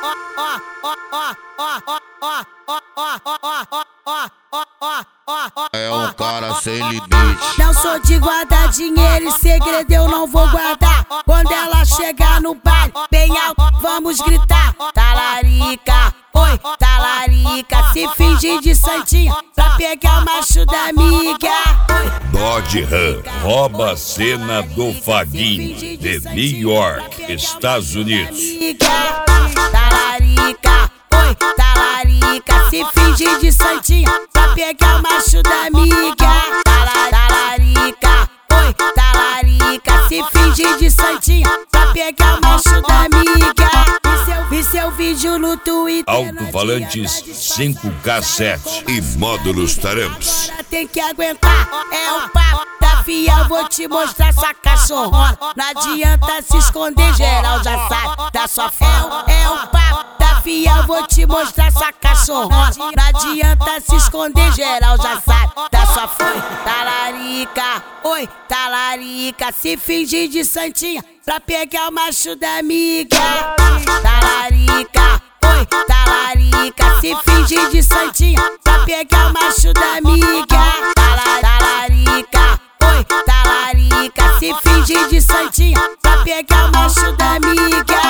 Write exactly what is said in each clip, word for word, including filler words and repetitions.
É um cara sem limite. Não sou de guardar dinheiro e segredo eu não vou guardar. Quando ela chegar no baile, bem alto, vamos gritar. Talarica, oi, talarica. Se fingir de santinha pra pegar o macho da amiga. Dodge Ram rouba a cena do Vaguinho de New York, Estados Unidos. Talarica, oi, talarica. Se fingir de santinha pra pegar o macho da amiga. Talarica, oi, talarica. Se fingir de santinha pra pegar o macho da amiga. Vi seu vídeo no Twitter. Alto-falantes cinco K sete e módulos Taramps. Tem que aguentar, é o papo da fia. Vou te mostrar essa cachorrona. Não adianta se esconder, geral já sabe da sua forma. É o papo da fia, vou te mostrar essa cachorrona. Não adianta se esconder, geral já sabe da sua forma. Talarica, oi, talarica. Se fingir de santinha pra pegar o macho da amiga. Talarica, oi, talarica. Se fingir de santinha pra pegar o macho da amiga. Talarica, oi, talarica. Se fingir de santinha pra pegar o macho da amiga.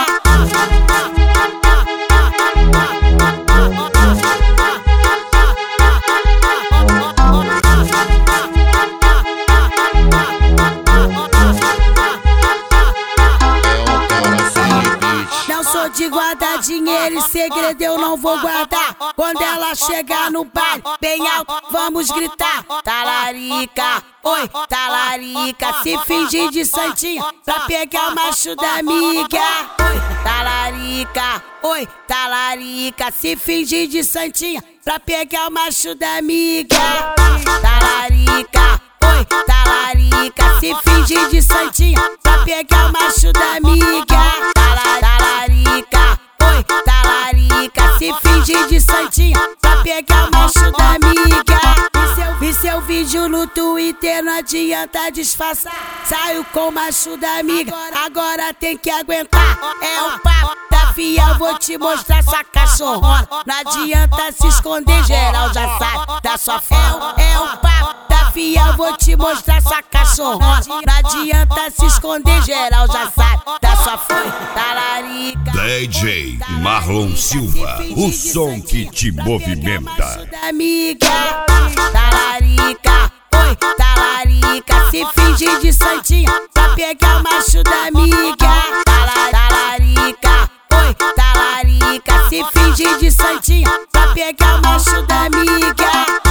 Não sou de guardar dinheiro e segredo eu não vou guardar. Quando ela chegar no baile, bem alto, vamos gritar. Talarica, oi, talarica. Se fingir de santinha pra pegar o macho da amiga. Talarica, oi, talarica. Se fingir de santinha pra pegar o macho da amiga. Talarica, oi, talarica. Se fingir de santinha pra pegar o macho da amiga. Talarica, oi, talarica. Se fingir de santinha pra pegar o macho da amiga. Vi seu vídeo no Twitter, não adianta disfarçar. Saiu com o macho da amiga, agora tem que aguentar. É o papo da fia, vou te mostrar essa cachorrona. Não adianta se esconder, geral já sabe da sua forma. É o papo da fia, vou te mostrar essa cachorrona. Não adianta se esconder, geral já sabe da sua forma. Talarica, D J Marlon Silva, o som que te movimenta. Amiga, talarica, oi, talarica. Se fingir de santinha pra pegar o macho da amiga. Talarica, oi, talarica. Se fingir de santinha pra pegar o macho da amiga.